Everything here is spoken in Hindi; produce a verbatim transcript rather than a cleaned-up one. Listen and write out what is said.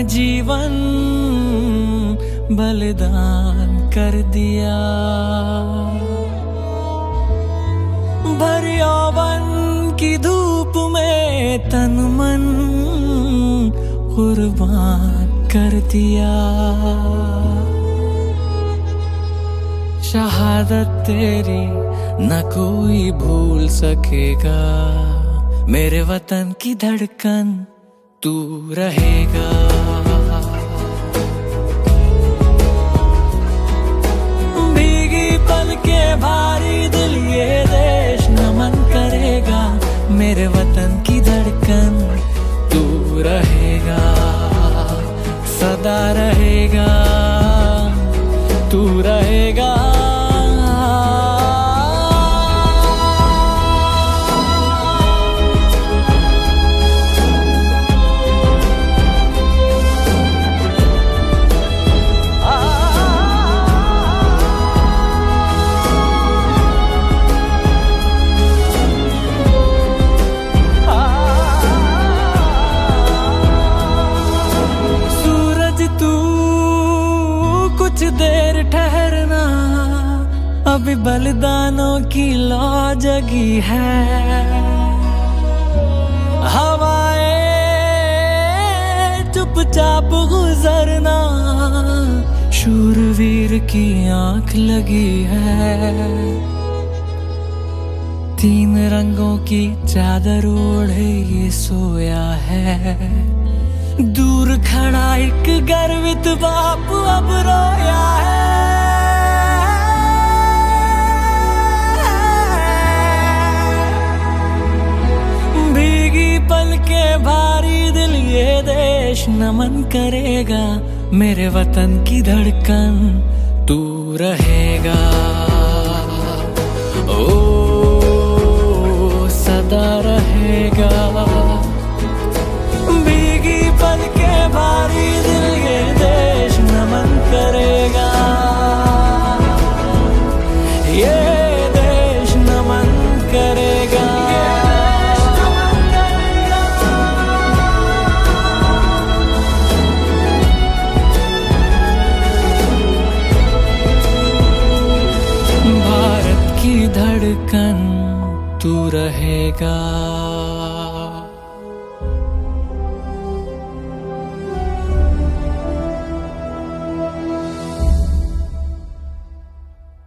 जीवन बलिदान कर दिया। भर यौवन की धूप में तन मन कुर्बान कर दिया। शहादत तेरी न कोई भूल सकेगा, मेरे वतन की धड़कन तू रहेगा। भीगी पल के भारी दिल ये देश नमन करेगा, मेरे वतन की धड़कन तू रहेगा, सदा रहेगा, तू रहेगा। कुछ देर ठहरना, अभी बलिदानों की लौ जगी है। हवाएं चुपचाप गुजरना, शूरवीर की आंख लगी है। तीन रंगों की चादर ओढ़े ये सोया है, दूर खड़ा एक गर्वित बाप अब रोया है। भीगी पल के भारी दिल ये देश नमन करेगा, मेरे वतन की धड़कन तू रहेगा। ओ सदा रहेगा। पल के भारी दिल ये देश नमन करेगा, ये देश नमन करेगा। भारत की धड़कन तू रहेगा।